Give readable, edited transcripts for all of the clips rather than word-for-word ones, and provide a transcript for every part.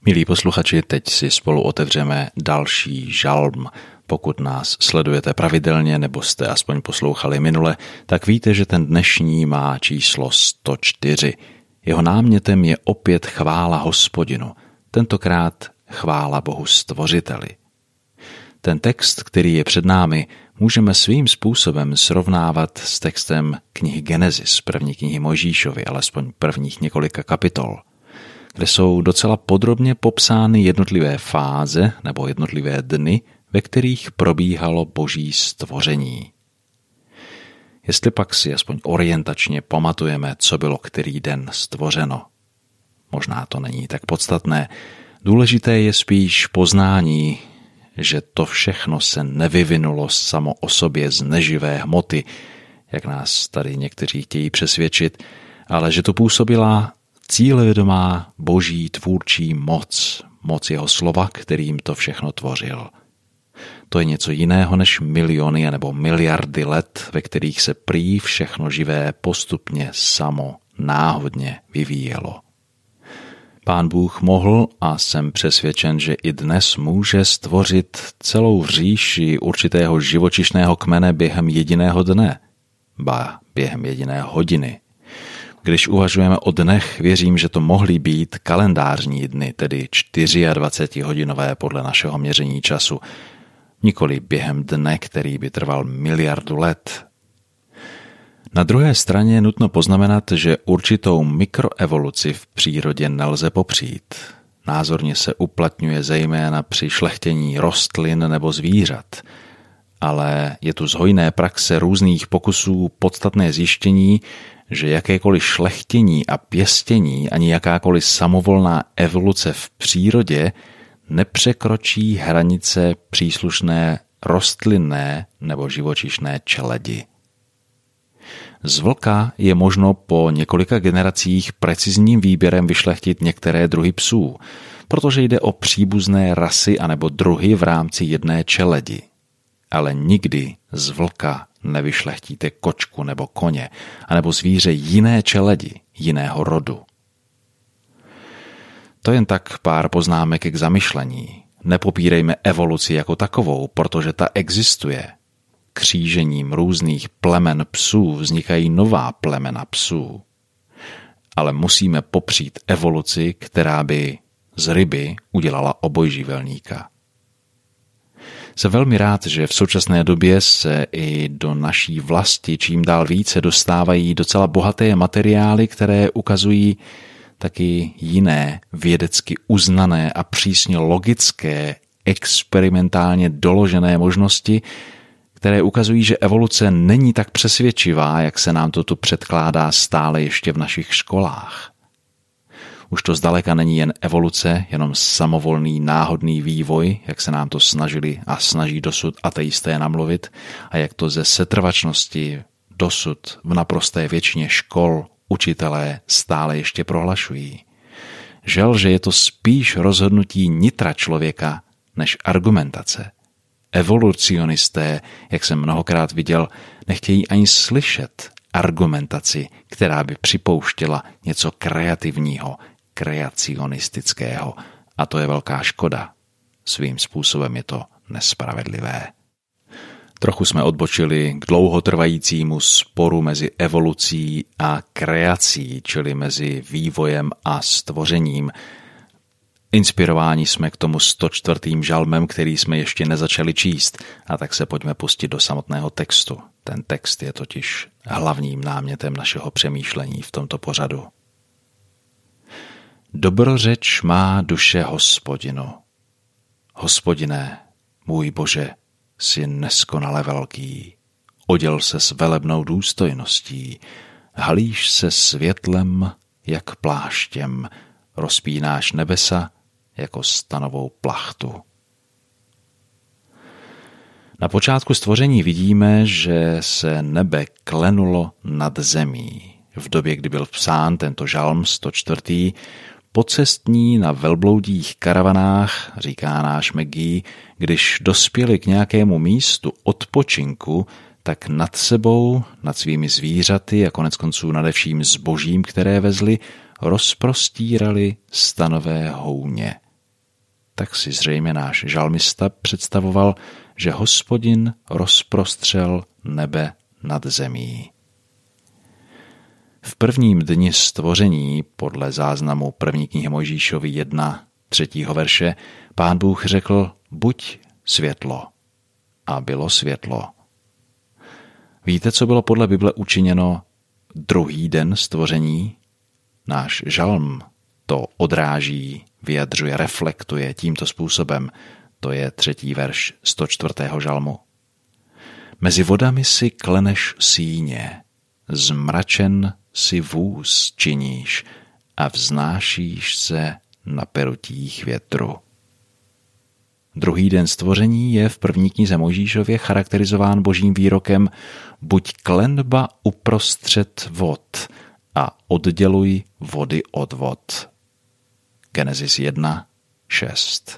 Milí posluchači, teď si spolu otevřeme další žalm. Pokud nás sledujete pravidelně nebo jste aspoň poslouchali minule, tak víte, že ten dnešní má číslo 104. Jeho námětem je opět chvála Hospodinu, tentokrát chvála Bohu Stvořiteli. Ten text, který je před námi, můžeme svým způsobem srovnávat s textem knihy Genesis, první knihy Mojžíšovy, alespoň prvních několika kapitol, kde jsou docela podrobně popsány jednotlivé fáze nebo jednotlivé dny, ve kterých probíhalo boží stvoření. Jestli pak si aspoň orientačně pamatujeme, co bylo který den stvořeno. Možná to není tak podstatné. Důležité je spíš poznání, že to všechno se nevyvinulo samo o sobě z neživé hmoty, jak nás tady někteří chtějí přesvědčit, ale že to působila cílevědomá boží tvůrčí moc jeho slova, kterým to všechno tvořil. To je něco jiného než miliony nebo miliardy let, ve kterých se prý všechno živé postupně samo náhodně vyvíjelo. Pán Bůh mohl a jsem přesvědčen, že i dnes může stvořit celou říši určitého živočišného kmene během jediného dne, ba během jediné hodiny. Když uvažujeme o dnech, věřím, že to mohly být kalendářní dny, tedy 24hodinové podle našeho měření času, nikoli během dne, který by trval miliardu let. Na druhé straně je nutno poznamenat, že určitou mikroevoluci v přírodě nelze popřít. Názorně se uplatňuje zejména při šlechtění rostlin nebo zvířat, ale je tu z hojné praxe různých pokusů podstatné zjištění, že jakékoliv šlechtění a pěstění ani jakákoliv samovolná evoluce v přírodě nepřekročí hranice příslušné rostlinné nebo živočišné čeledi. Z vlka je možno po několika generacích precizním výběrem vyšlechtit některé druhy psů, protože jde o příbuzné rasy anebo druhy v rámci jedné čeledi. Ale nikdy z vlka nevyšlechtíte kočku nebo koně, anebo zvíře jiné čeledi, jiného rodu. To jen tak pár poznámek k zamyšlení. Nepopírejme evoluci jako takovou, protože ta existuje. Křížením různých plemen psů vznikají nová plemena psů. Ale musíme popřít evoluci, která by z ryby udělala obojživelníka. Jsem velmi rád, že v současné době se i do naší vlasti čím dál více dostávají docela bohaté materiály, které ukazují taky jiné vědecky uznané a přísně logické, experimentálně doložené možnosti, které ukazují, že evoluce není tak přesvědčivá, jak se nám to tu předkládá stále ještě v našich školách. Už to zdaleka není jen evoluce, jenom samovolný náhodný vývoj, jak se nám to snažili a snaží dosud ateisté namluvit a jak to ze setrvačnosti dosud v naprosté většině škol učitelé stále ještě prohlašují. Žel, že je to spíš rozhodnutí nitra člověka než argumentace. Evolucionisté, jak jsem mnohokrát viděl, nechtějí ani slyšet argumentaci, která by připouštěla něco kreativního, kreacionistického. A to je velká škoda. Svým způsobem je to nespravedlivé. Trochu jsme odbočili k dlouhotrvajícímu sporu mezi evolucí a kreací, čili mezi vývojem a stvořením. Inspirováni jsme k tomu 104. žalmem, který jsme ještě nezačali číst, a tak se pojďme pustit do samotného textu. Ten text je totiž hlavním námětem našeho přemýšlení v tomto pořadu. Dobrořeč má duše Hospodinu. Hospodine, můj Bože, jsi neskonale velký. Oděl se s velebnou důstojností, halíš se světlem jak pláštěm, rozpínáš nebesa jako stanovou plachtu. Na počátku stvoření vidíme, že se nebe klenulo nad zemí. V době, kdy byl psán tento žalm 104., pocestní na velbloudích karavanách, říká náš Maggie, když dospěli k nějakému místu odpočinku, tak nad sebou, nad svými zvířaty a koneckonců nadevším zbožím, které vezli, rozprostírali stanové houně, tak si zřejmě náš žalmista představoval, že Hospodin rozprostřel nebe nad zemí. V prvním dni stvoření, podle záznamu první knihy Mojžíšovi 1, 3. verše, Pán Bůh řekl: buď světlo. A bylo světlo. Víte, co bylo podle Bible učiněno druhý den stvoření? Náš žalm to odráží, vyjadřuje, reflektuje tímto způsobem. To je 3. verš 104. žalmu. Mezi vodami si kleneš síně, zmračen si vůz činíš a vznášíš se na perutích větru. Druhý den stvoření je v první knize Mojžíšově charakterizován božím výrokem: buď klenba uprostřed vod a odděluj vody od vod. Genesis 1, 6.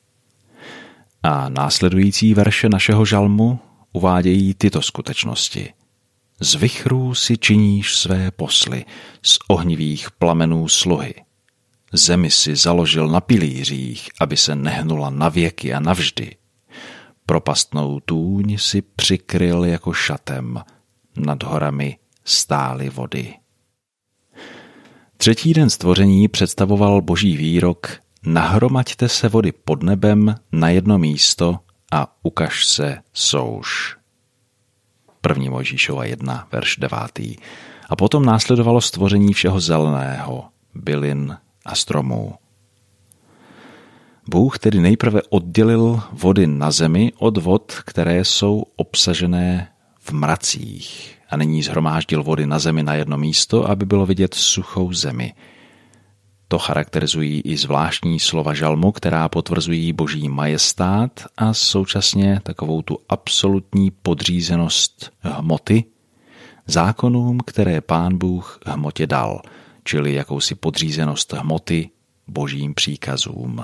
A následující verše našeho žalmu uvádějí tyto skutečnosti. Z vichrů si činíš své posly, z ohnivých plamenů sluhy. Zemi si založil na pilířích, aby se nehnula na věky a navždy. Propastnou tůň si přikryl jako šatem, nad horami stály vody. Třetí den stvoření představoval boží výrok: nahromaďte se vody pod nebem na jedno místo a ukaž se souš. 1. Mojžíšova 1, verš 9. A potom následovalo stvoření všeho zeleného, bylin a stromů. Bůh tedy nejprve oddělil vody na zemi od vod, které jsou obsažené v mracích, a nyní shromáždil vody na zemi na jedno místo, aby bylo vidět suchou zemi. To charakterizují i zvláštní slova žalmu, která potvrzují boží majestát a současně takovou tu absolutní podřízenost hmoty zákonům, které Pán Bůh hmotě dal, čili jakousi podřízenost hmoty božím příkazům.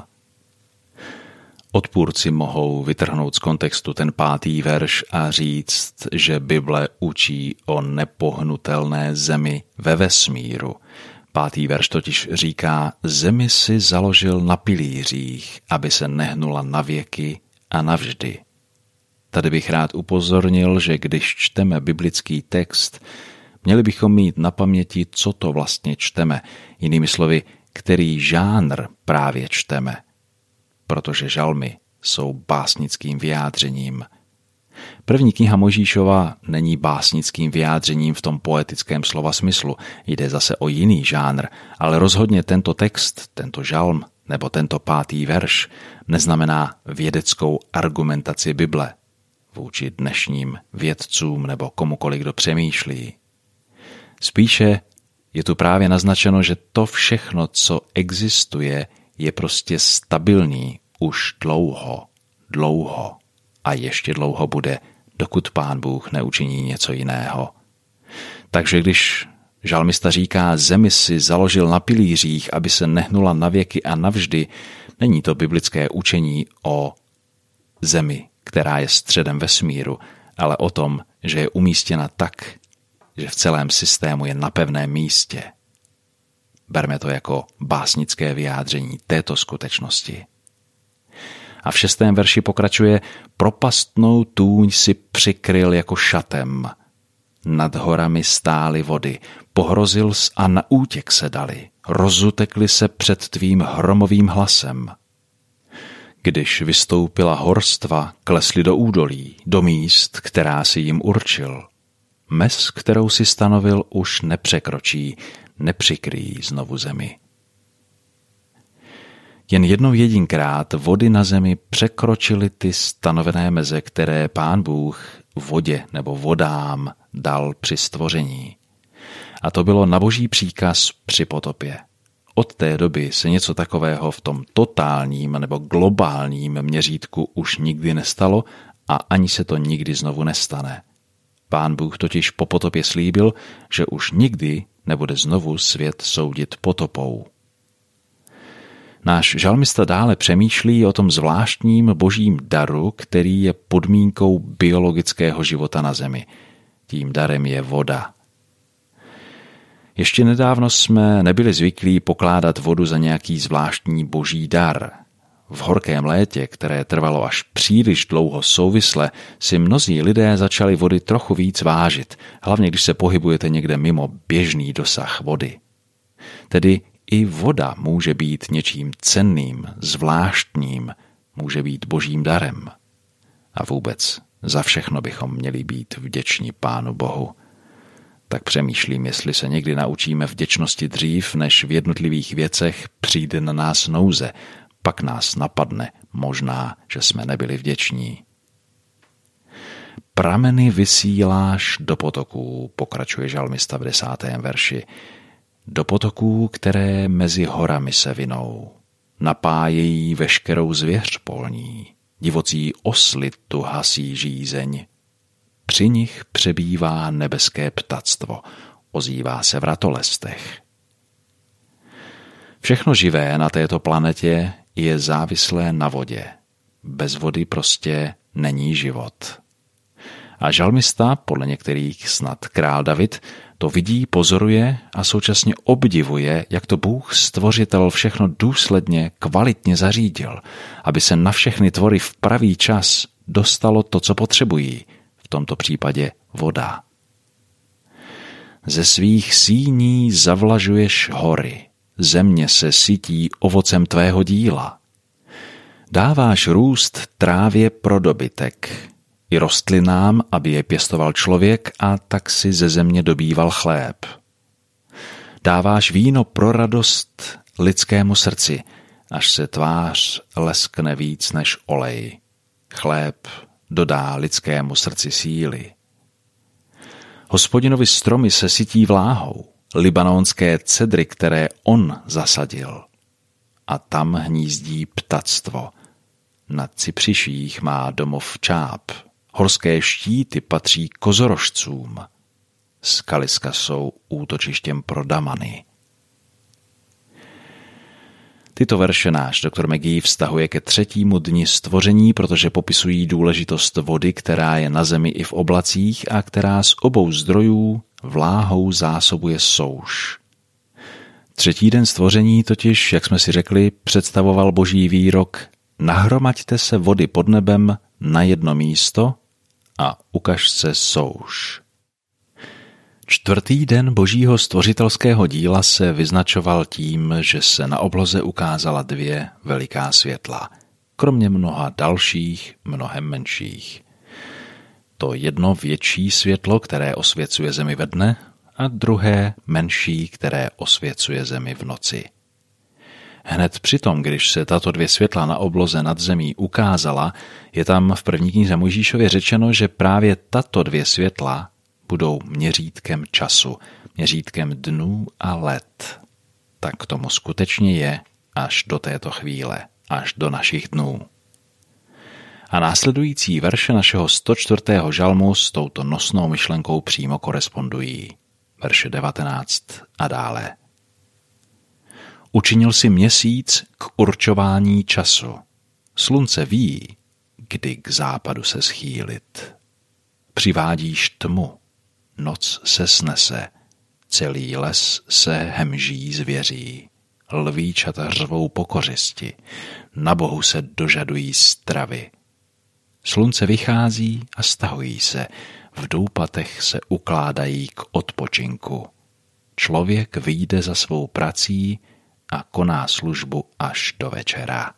Odpůrci mohou vytrhnout z kontextu ten 5. verš a říct, že Bible učí o nepohnutelné zemi ve vesmíru. 5. verš totiž říká: zemi si založil na pilířích, aby se nehnula na věky a navždy. Tady bych rád upozornil, že když čteme biblický text, měli bychom mít na paměti, co to vlastně čteme, jinými slovy, který žánr právě čteme, protože žalmy jsou básnickým vyjádřením. První kniha Mojžíšova není básnickým vyjádřením v tom poetickém slova smyslu, jde zase o jiný žánr, ale rozhodně tento text, tento žalm nebo tento 5. verš neznamená vědeckou argumentaci Bible vůči dnešním vědcům nebo komukoliv, kdo přemýšlí. Spíše je tu právě naznačeno, že to všechno, co existuje, je prostě stabilní už dlouho a ještě dlouho bude, dokud Pán Bůh neučiní něco jiného. Takže když žalmista říká: zemi si založil na pilířích, aby se nehnula na věky a navždy, není to biblické učení o zemi, která je středem vesmíru, ale o tom, že je umístěna tak, že v celém systému je na pevném místě. Berme to jako básnické vyjádření této skutečnosti. A v 6. verši pokračuje: propastnou tůň si přikryl jako šatem. Nad horami stály vody, pohrozil jsi a na útěk se dali, rozutekli se před tvým hromovým hlasem. Když vystoupila horstva, klesli do údolí, do míst, která si jim určil. Mez, kterou si stanovil, už nepřekročí, nepřikryjí znovu zemi. Jen jednou jedinkrát vody na zemi překročily ty stanovené meze, které Pán Bůh vodě nebo vodám dal při stvoření. A to bylo na boží příkaz při potopě. Od té doby se něco takového v tom totálním nebo globálním měřítku už nikdy nestalo a ani se to nikdy znovu nestane. Pán Bůh totiž po potopě slíbil, že už nikdy nebude znovu svět soudit potopou. Náš žalmista dále přemýšlí o tom zvláštním božím daru, který je podmínkou biologického života na zemi. Tím darem je voda. Ještě nedávno jsme nebyli zvyklí pokládat vodu za nějaký zvláštní boží dar. v horkém létě, které trvalo až příliš dlouho souvisle, si mnozí lidé začali vody trochu víc vážit, hlavně když se pohybujete někde mimo běžný dosah vody. Tedy i voda může být něčím cenným, zvláštním, může být božím darem. A vůbec za všechno bychom měli být vděční Pánu Bohu. Tak přemýšlím, jestli se někdy naučíme vděčnosti dřív, než v jednotlivých věcech přijde na nás nouze, pak nás napadne, možná, že jsme nebyli vděční. Prameny vysíláš do potoků, pokračuje žalmista v 10. verši, do potoků, které mezi horami se vinou. Napájejí veškerou zvěř polní, divocí osly tu hasí žízeň. Při nich přebývá nebeské ptactvo, ozývá se v ratolestech. Všechno živé na této planetě je závislé na vodě. Bez vody prostě není život. A žalmista, podle některých snad král David, to vidí, pozoruje a současně obdivuje, jak to Bůh stvořitel všechno důsledně, kvalitně zařídil, aby se na všechny tvory v pravý čas dostalo to, co potřebují, v tomto případě voda. Ze svých síní zavlažuješ hory, země se sytí ovocem tvého díla. Dáváš růst trávě pro dobytek, i rostlinám, aby je pěstoval člověk a tak si ze země dobýval chléb. Dáváš víno pro radost lidskému srdci, až se tvář leskne víc než olej. Chléb dodá lidskému srdci síly. Hospodinovi stromy se sytí vláhou, libanonské cedry, které on zasadil. A tam hnízdí ptactvo. Na cypřiších má domov čáp. Horské štíty patří kozorožcům. Skaliska jsou útočištěm pro damany. Tyto verše náš doktor McGee vztahuje ke 3. dni stvoření, protože popisují důležitost vody, která je na zemi i v oblacích a která z obou zdrojů vláhou zásobuje souš. 3. den stvoření totiž, jak jsme si řekli, představoval boží výrok: nahromaďte se vody pod nebem na jedno místo a ukaž se souš. 4. den božího stvořitelského díla se vyznačoval tím, že se na obloze ukázala 2 veliká světla, kromě mnoha dalších, mnohem menších. To jedno větší světlo, které osvěcuje zemi ve dne, a druhé menší, které osvěcuje zemi v noci. Hned přitom, když se tato 2 světla na obloze nad zemí ukázala, je tam v 1. knize Mojžíšově řečeno, že právě tato 2 světla budou měřítkem času, měřítkem dnů a let. Tak tomu skutečně je až do této chvíle, až do našich dnů. A následující verše našeho 104. žalmu s touto nosnou myšlenkou přímo korespondují. Verše 19 a dále. Učinil si měsíc k určování času. Slunce ví, kdy k západu se schýlit. Přivádíš tmu, noc se snese, celý les se hemží zvěří. Lvíčata řvou po kořisti, na Bohu se dožadují stravy. Slunce vychází a stahují se, v doupatech se ukládají k odpočinku. Člověk vyjde za svou prací a koná službu až do večera.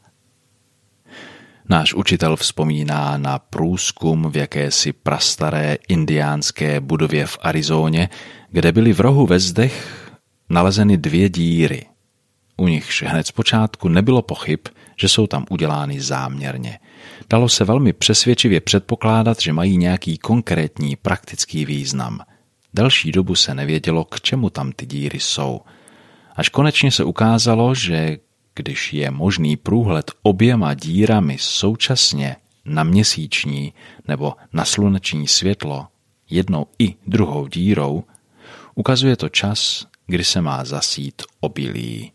Náš učitel vzpomíná na průzkum v jakési prastaré indiánské budově v Arizóně, kde byly v rohu ve zdech nalezeny 2 díry. U nichž hned zpočátku nebylo pochyb, že jsou tam udělány záměrně. Dalo se velmi přesvědčivě předpokládat, že mají nějaký konkrétní praktický význam. Delší dobu se nevědělo, k čemu tam ty díry jsou. Až konečně se ukázalo, že když je možný průhled oběma dírami současně na měsíční nebo na sluneční světlo, jednou i druhou dírou, ukazuje to čas, kdy se má zasít obilí.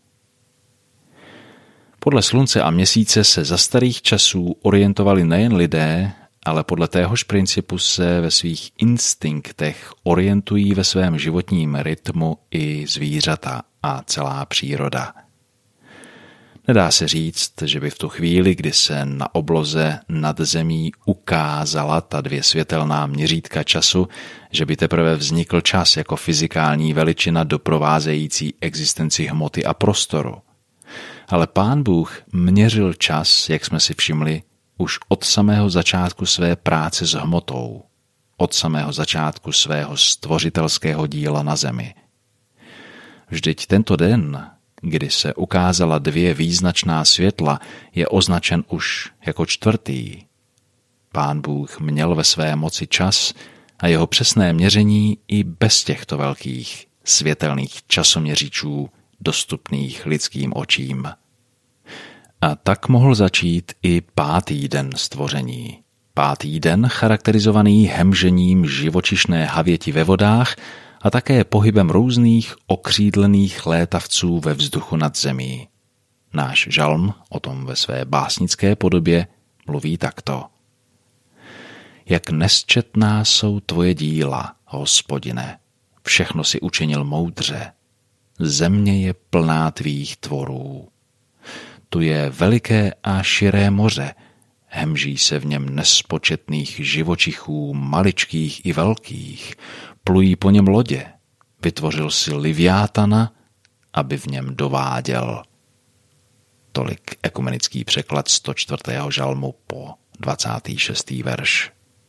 Podle slunce a měsíce se za starých časů orientovali nejen lidé, ale podle téhož principu se ve svých instinktech orientují ve svém životním rytmu i zvířata a celá příroda. Nedá se říct, že by v tu chvíli, kdy se na obloze nad zemí ukázala ta dvě světelná měřítka času, že by teprve vznikl čas jako fyzikální veličina doprovázející existenci hmoty a prostoru. Ale Pán Bůh měřil čas, jak jsme si všimli, už od samého začátku své práce s hmotou, od samého začátku svého stvořitelského díla na zemi. Vždyť tento den, kdy se ukázala dvě význačná světla, je označen už jako čtvrtý. Pán Bůh měl ve své moci čas a jeho přesné měření i bez těchto velkých světelných časoměřičů dostupných lidským očím. A tak mohl začít i 5. den stvoření. 5. den charakterizovaný hemžením živočišné havěti ve vodách a také pohybem různých okřídlených létavců ve vzduchu nad zemí. Náš žalm o tom ve své básnické podobě mluví takto. Jak nesčetná jsou tvoje díla, Hospodine, všechno si učinil moudře. Země je plná tvých tvorů. Tu je veliké a širé moře, hemží se v něm nespočetných živočichů, maličkých i velkých, plují po něm lodě, vytvořil si Liviátana, aby v něm dováděl. Tolik ekumenický překlad 104. žalmu po 26. verš.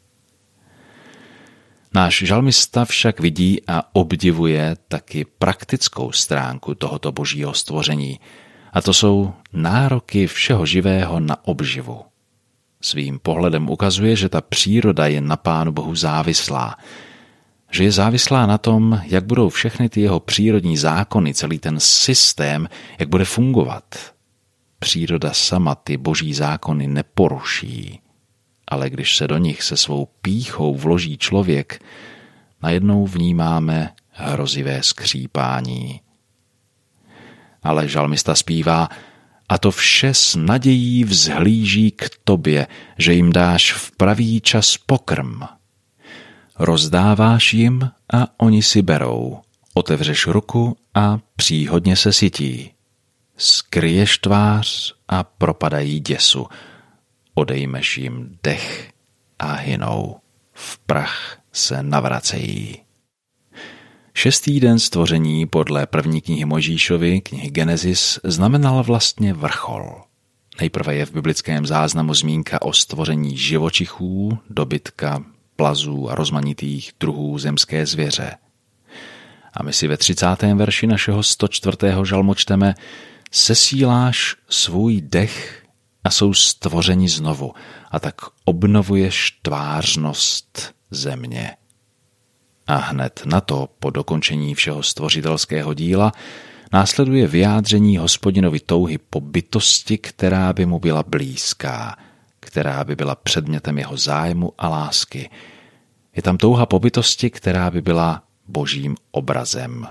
Náš žalmista však vidí a obdivuje taky praktickou stránku tohoto božího stvoření, a to jsou nároky všeho živého na obživu. Svým pohledem ukazuje, že ta příroda je na Pánu Bohu závislá, že je závislá na tom, jak budou všechny ty jeho přírodní zákony, celý ten systém, jak bude fungovat. Příroda sama ty boží zákony neporuší, ale když se do nich se svou pýchou vloží člověk, najednou vnímáme hrozivé skřípání. Ale žalmista zpívá, a to vše s nadějí vzhlíží k tobě, že jim dáš v pravý čas pokrm. Rozdáváš jim a oni si berou, otevřeš ruku a příhodně se sytí. Skryješ tvář a propadají děsu, odejmeš jim dech a hynou, v prach se navracejí. 6. den stvoření podle první knihy Mojžíšovy, knihy Genesis, znamenal vlastně vrchol. Nejprve je v biblickém záznamu zmínka o stvoření živočichů, dobytka, plazů a rozmanitých druhů zemské zvěře. A my si ve 30. verši našeho 104. žalmu čteme: Sesíláš svůj dech a jsou stvořeni znovu, a tak obnovuješ tvářnost země. A hned na to, po dokončení všeho stvořitelského díla, následuje vyjádření Hospodinovi touhy po bytosti, která by mu byla blízká, která by byla předmětem jeho zájmu a lásky. Je tam touha po bytosti, která by byla božím obrazem.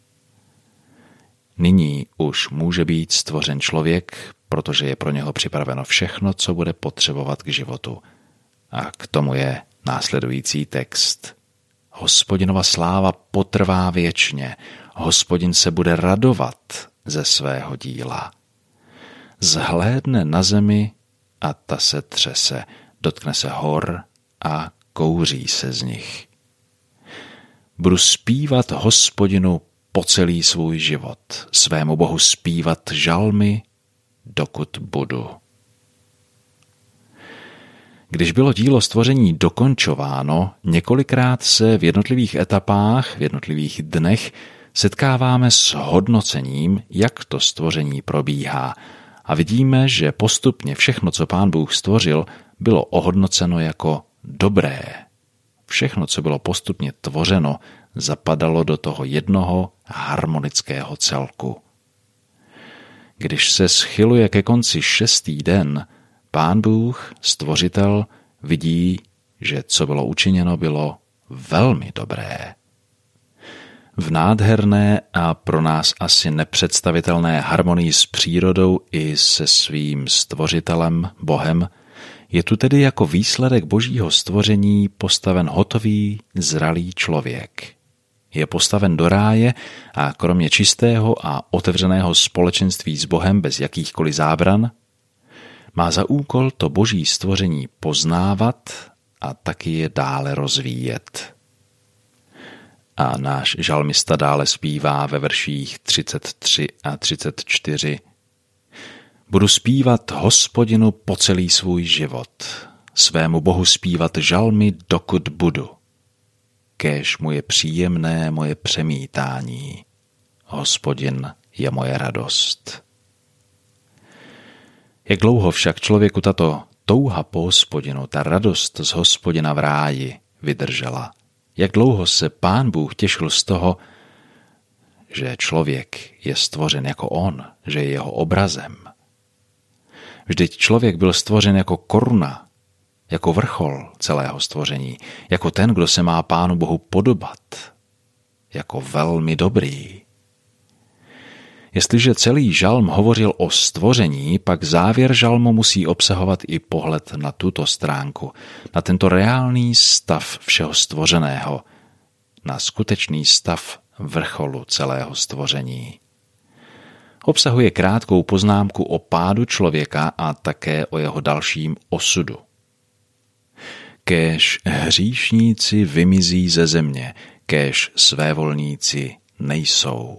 Nyní už může být stvořen člověk, protože je pro něho připraveno všechno, co bude potřebovat k životu. A k tomu je následující text. Hospodinova sláva potrvá věčně, Hospodin se bude radovat ze svého díla. Zhlédne na zemi a ta se třese, dotkne se hor a kouří se z nich. Budu zpívat Hospodinu po celý svůj život, svému Bohu zpívat žalmy, dokud budu. Když bylo dílo stvoření dokončováno, několikrát se v jednotlivých etapách, v jednotlivých dnech setkáváme s hodnocením, jak to stvoření probíhá, a vidíme, že postupně všechno, co Pán Bůh stvořil, bylo ohodnoceno jako dobré. Všechno, co bylo postupně tvořeno, zapadalo do toho jednoho harmonického celku. Když se schyluje ke konci 6. den, Pán Bůh, stvořitel, vidí, že co bylo učiněno, bylo velmi dobré. V nádherné a pro nás asi nepředstavitelné harmonii s přírodou i se svým stvořitelem, Bohem, je tu tedy jako výsledek božího stvoření postaven hotový, zralý člověk. je postaven do ráje a kromě čistého a otevřeného společenství s Bohem bez jakýchkoliv zábran, má za úkol to boží stvoření poznávat a taky je dále rozvíjet. A náš žalmista dále zpívá ve verších 33 a 34. Budu zpívat Hospodinu po celý svůj život, svému Bohu zpívat žalmy, dokud budu. Kéž mu je příjemné moje přemítání, Hospodin je moje radost. Jak dlouho však člověku tato touha po Hospodinu, ta radost z Hospodina v ráji vydržela? Jak dlouho se Pán Bůh těšil z toho, že člověk je stvořen jako on, že je jeho obrazem? Vždyť člověk byl stvořen jako koruna, jako vrchol celého stvoření, jako ten, kdo se má Pánu Bohu podobat, jako velmi dobrý. Jestliže celý žalm hovořil o stvoření, pak závěr žalmu musí obsahovat i pohled na tuto stránku, na tento reálný stav všeho stvořeného, na skutečný stav vrcholu celého stvoření. Obsahuje krátkou poznámku o pádu člověka a také o jeho dalším osudu. Kéž hříšníci vymizí ze země, kéž svévolníci nejsou.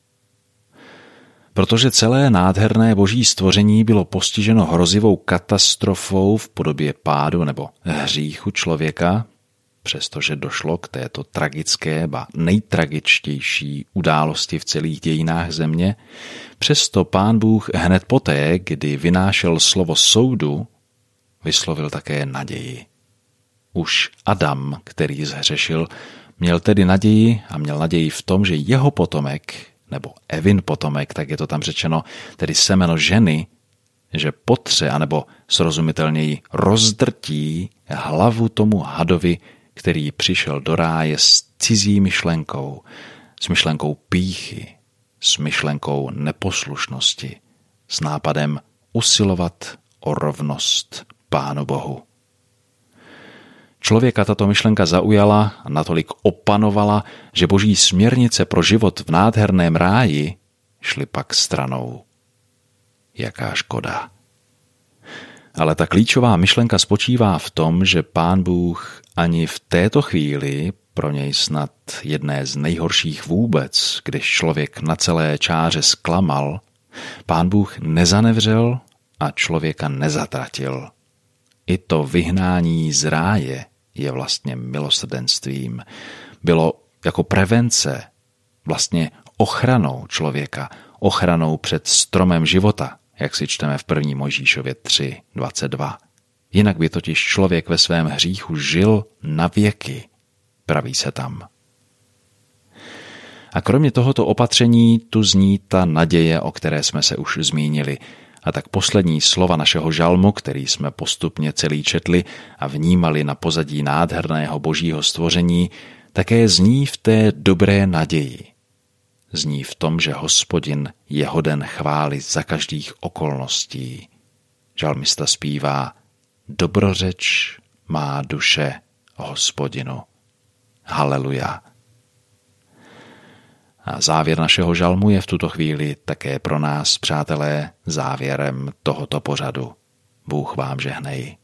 Protože celé nádherné boží stvoření bylo postiženo hrozivou katastrofou v podobě pádu nebo hříchu člověka, přestože došlo k této tragické, ba nejtragičtější události v celých dějinách země, přesto Pán Bůh hned poté, kdy vynášel slovo soudu, vyslovil také naději. Už Adam, který zhřešil, měl tedy naději a měl naději v tom, že jeho potomek, nebo Evin potomek, tak je to tam řečeno, tedy semeno ženy, že potře, anebo srozumitelněji rozdrtí hlavu tomu hadovi, který přišel do ráje s cizí myšlenkou, s myšlenkou pýchy, s myšlenkou neposlušnosti, s nápadem usilovat o rovnost Pánu Bohu. Člověka tato myšlenka zaujala a natolik opanovala, že boží směrnice pro život v nádherném ráji šly pak stranou. Jaká škoda. Ale ta klíčová myšlenka spočívá v tom, že Pán Bůh ani v této chvíli, pro něj snad jedné z nejhorších vůbec, když člověk na celé čáře zklamal, Pán Bůh nezanevřel a člověka nezatratil. I to vyhnání z ráje je vlastně milosrdenstvím. Bylo jako prevence, vlastně ochranou člověka, ochranou před stromem života, jak si čteme v 1. Mojžíšově 3:22. Jinak by totiž člověk ve svém hříchu žil na věky, praví se tam. A kromě tohoto opatření tu zní ta naděje, o které jsme se už zmínili. A tak poslední slova našeho žalmu, který jsme postupně celý četli a vnímali na pozadí nádherného božího stvoření, také zní v té dobré naději. Zní v tom, že Hospodin je hoden chvály za každých okolností. Žalmista zpívá: Dobrořeč má duše Hospodinu. Haleluja. A závěr našeho žalmu je v tuto chvíli také pro nás, přátelé, závěrem tohoto pořadu. Bůh vám žehnej.